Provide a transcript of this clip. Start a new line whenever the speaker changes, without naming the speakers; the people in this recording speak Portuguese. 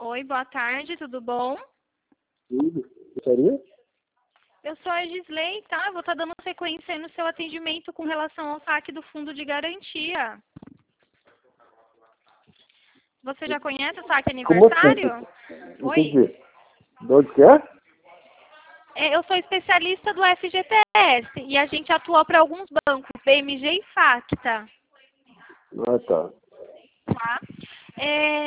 Oi, boa tarde, tudo bom?
Tudo. Gostaria?
Eu sou a Gisley, tá? Eu vou estar dando sequência aí no seu atendimento com relação ao saque do fundo de garantia. Você já conhece o saque
Como assim?
aniversário? Oi?
Entendi. De onde que é?
Eu sou especialista do FGTS e a gente atua para alguns bancos, BMG e Facta,
Ah, tá.
tá? É,